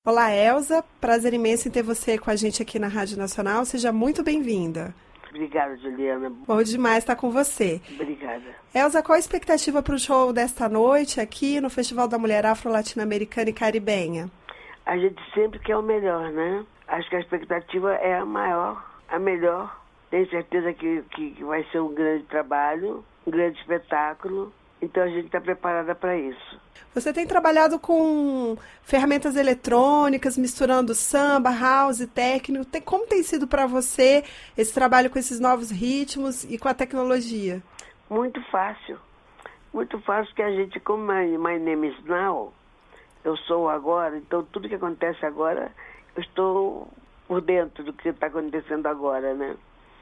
Olá, Elza. Prazer imenso em ter você com a gente aqui na Rádio Nacional. Seja muito bem-vinda. Obrigada, Juliana. Bom demais estar com você. Obrigada. Elza, qual a expectativa para o show desta noite aqui no Festival da Mulher Afro-Latino-Americana e Caribenha? A gente sempre quer o melhor, né? Acho que a expectativa é a maior, a melhor. Tenho certeza que vai ser um grande trabalho, um grande espetáculo. Então a gente está preparada para isso. Você tem trabalhado com ferramentas eletrônicas, misturando samba, house, técnico. Como tem sido para você esse trabalho com esses novos ritmos e com a tecnologia? Muito fácil. Muito fácil, que a gente, como my name is now, eu sou agora, então tudo que acontece agora, eu estou por dentro do que está acontecendo agora, né?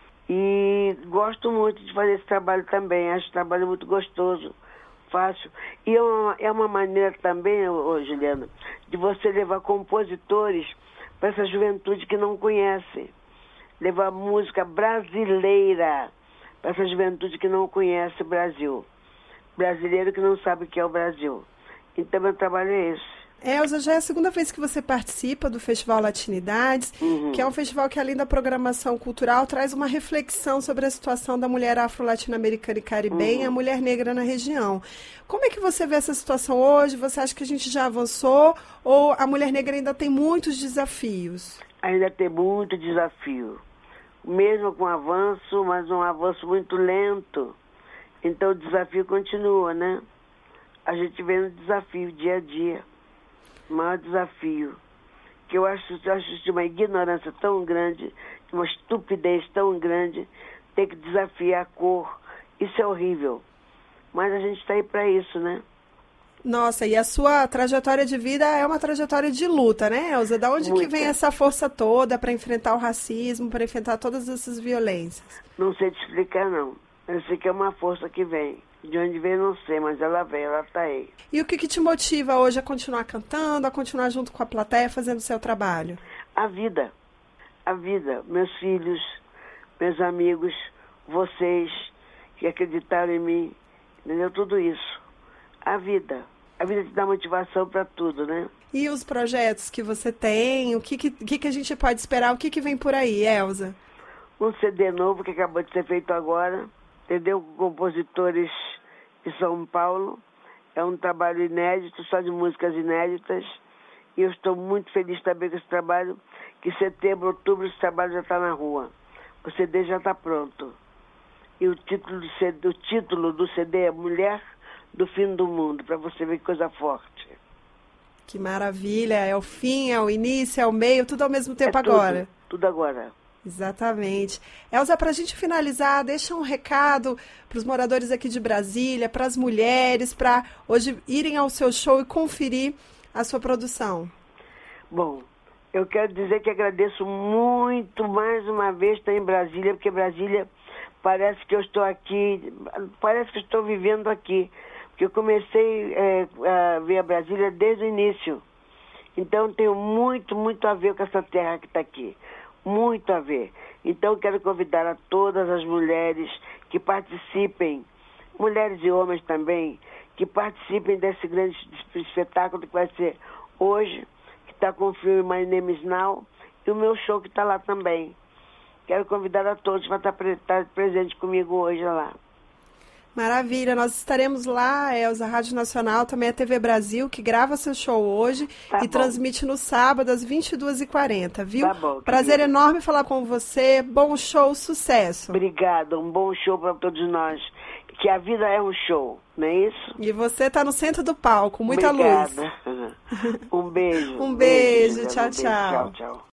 E gosto muito de fazer esse trabalho também. Acho o trabalho muito gostoso, fácil. E é uma maneira também, Juliana, de você levar compositores para essa juventude que não conhece. Levar música brasileira para essa juventude que não conhece o Brasil. Brasileiro que não sabe o que é o Brasil. Então, meu trabalho é esse. Elza, já é a segunda vez que você participa do Festival Latinidades, que é um festival que, além da programação cultural, traz uma reflexão sobre a situação da mulher afro-latino-americana e caribenha, a mulher negra na região. Como é que você vê essa situação hoje? Você acha que a gente já avançou ou a mulher negra ainda tem muitos desafios? Ainda tem muito desafio. Mesmo com avanço, mas um avanço muito lento. Então o desafio continua, né? A gente vê no desafio dia a dia. O maior desafio, que eu acho de uma ignorância tão grande, de uma estupidez tão grande, ter que desafiar a cor. Isso é horrível. Mas a gente está aí para isso, né? Nossa, e a sua trajetória de vida é uma trajetória de luta, né, Elza? Da onde que vem essa força toda para enfrentar o racismo, para enfrentar todas essas violências? Não sei te explicar, não. Eu sei que é uma força que vem. De onde vem, não sei, mas ela vem, ela está aí. E o que te motiva hoje a continuar cantando, a continuar junto com a plateia, fazendo o seu trabalho? A vida. A vida. Meus filhos, meus amigos, vocês que acreditaram em mim, entendeu? Tudo isso. A vida. A vida te dá motivação para tudo, né? E os projetos que você tem, o que a gente pode esperar, o que vem por aí, Elza? Um CD novo que acabou de ser feito agora, entendeu? Com compositores de São Paulo. É um trabalho inédito, só de músicas inéditas. E eu estou muito feliz também com esse trabalho, que em setembro, outubro, esse trabalho já está na rua. O CD já está pronto. E o título do CD é Mulher do Fim do Mundo, para você ver que coisa forte. Que maravilha! É o fim, é o início, é o meio, tudo ao mesmo tempo agora. Tudo agora. Exatamente. Elza, para a gente finalizar, deixa um recado para os moradores aqui de Brasília, para as mulheres, para hoje irem ao seu show e conferir a sua produção. Bom, eu quero dizer que agradeço muito, mais uma vez, estar em Brasília, porque Brasília parece que eu estou aqui, parece que eu estou vivendo aqui, porque eu comecei a ver a Brasília desde o início. Então, tenho muito, muito a ver com essa terra que está aqui. Muito a ver. Então, quero convidar a todas as mulheres que participem, mulheres e homens também, que participem desse grande espetáculo que vai ser hoje, que está com o filme My Name is Now, e o meu show que está lá também. Quero convidar a todos para estar presente comigo hoje lá. Maravilha, nós estaremos lá, Elza, Rádio Nacional, também a TV Brasil, que grava seu show hoje e transmite no sábado às 22h40, viu? Tá bom, prazer enorme falar com você, bom show, sucesso. Obrigada, um bom show para todos nós, que a vida é um show, não é isso? E você está no centro do palco, muita Obrigada. luz. Um beijo. Um beijo, tchau, tchau.